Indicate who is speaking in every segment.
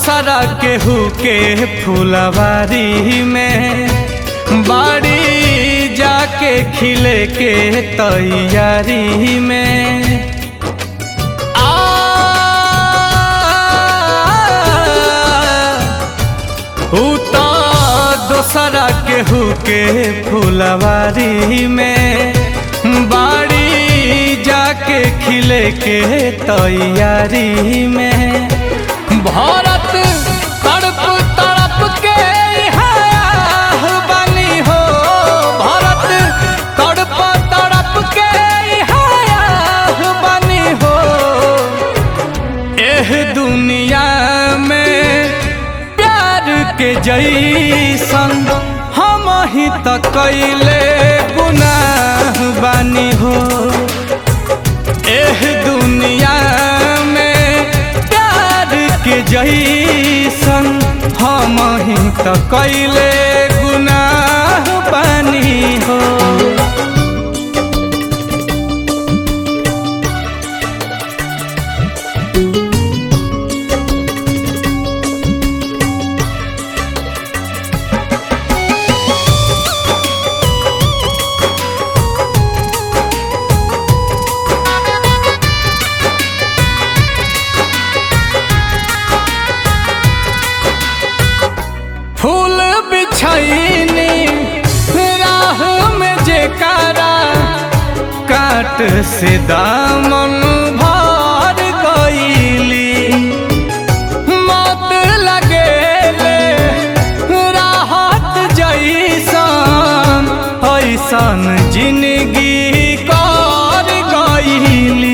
Speaker 1: दोसरा केहू के फुलवारी में बाड़ी जाके खिले के तैयारी में दोसरा केहू के फुलवारी में बाड़ी जाके खिले के तैयारी में भारत तड़प तड़प के बनी हो भारत तड़प तड़प के बनी हो एह दुनिया में प्यार के जैसन हम ही त कैले गुनाह बानी हो एह दुनिया में प्यार के जैसन हम ही त कैले गुनाह बानी हो। फूल बिछैनी राह में जेकारा काट से दामन भर गईली मौत लगेले राहत जैसन ऐसन जिंदगी कर गईली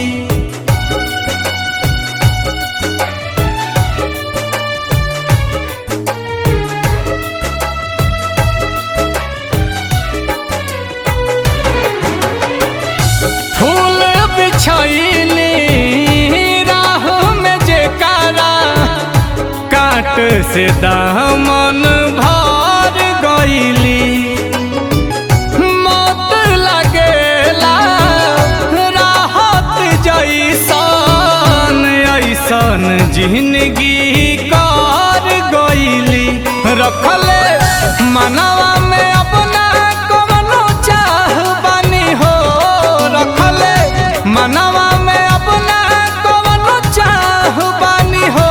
Speaker 1: छैनी राह में जेकारा काट से दामन भर गईली मौत लगेला राहत जैसन ऐसन जिंदगी कर गईली रखले मनवा में अपना कवनो चाह बानी हो रखले मनवा में अपना कवनो चाह बानी हो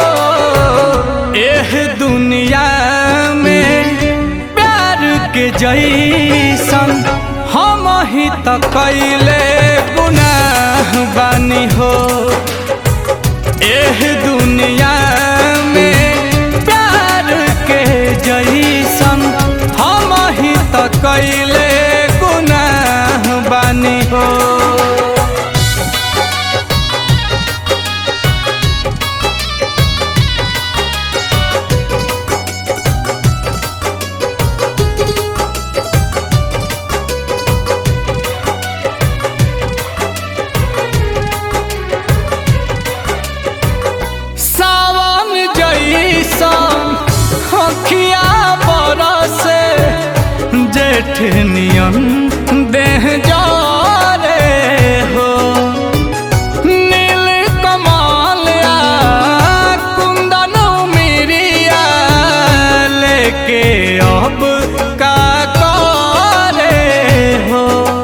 Speaker 1: एह दुनिया में प्यार के जैसन हम ही त कैले गुनाह बानी हो एह दुनिया में प्यार के जैसन हम ही त कैले गुनाह बानी हो। अखिया बरसे जेठ नियन देह जारे हो नील कमाल कुंदन मिरिया लेके अब का करे हो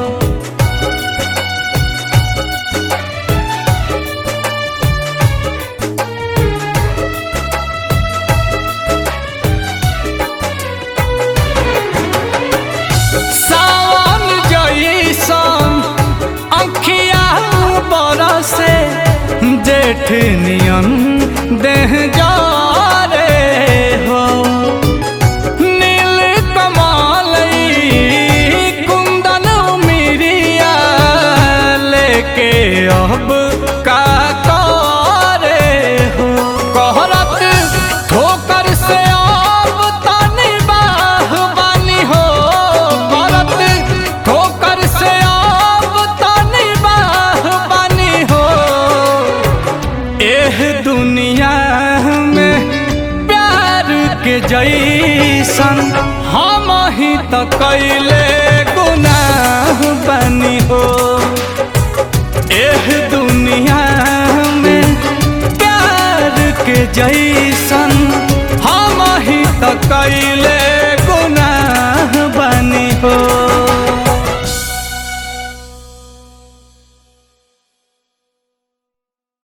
Speaker 1: से जेठ नियन देह जारे हो नील कमाल कुंदन मिरिया लेके अब का करे हो कहरत ठोकर से अब तनी बाह बानी हो कहरत ठोकर से अब तनी बाह बानी हो एह दुनिया में प्यार के जैसन हम ही त कैले गुनाह बानी हो एह दुनिया में प्यार के के जैसन हम ही त कैले